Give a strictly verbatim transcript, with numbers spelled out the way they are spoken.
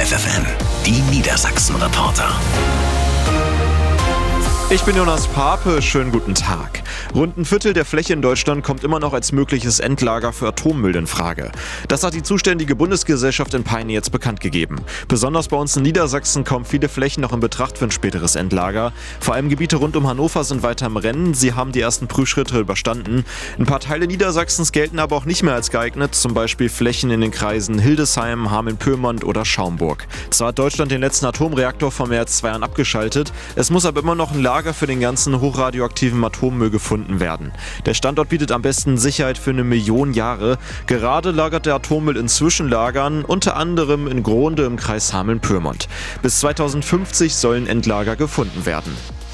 Live F M, die Niedersachsen-Reporter. Ich bin Jonas Pape, schönen guten Tag. Rund ein Viertel der Fläche in Deutschland kommt immer noch als mögliches Endlager für Atommüll in Frage. Das hat die zuständige Bundesgesellschaft in Peine jetzt bekannt gegeben. Besonders bei uns in Niedersachsen kommen viele Flächen noch in Betracht für ein späteres Endlager. Vor allem Gebiete rund um Hannover sind weiter im Rennen. Sie haben die ersten Prüfschritte überstanden. Ein paar Teile Niedersachsens gelten aber auch nicht mehr als geeignet, zum Beispiel Flächen in den Kreisen Hildesheim, Hameln-Pyrmont oder Schaumburg. Zwar hat Deutschland den letzten Atomreaktor vor mehr als zwei Jahren abgeschaltet, es muss aber immer noch ein Lager für den ganzen hochradioaktiven Atommüll gefunden werden. Der Standort bietet am besten Sicherheit für eine Million Jahre. Gerade lagert der Atommüll in Zwischenlagern, unter anderem in Grohnde im Kreis Hameln-Pyrmont. Bis zweitausendfünfzig sollen Endlager gefunden werden.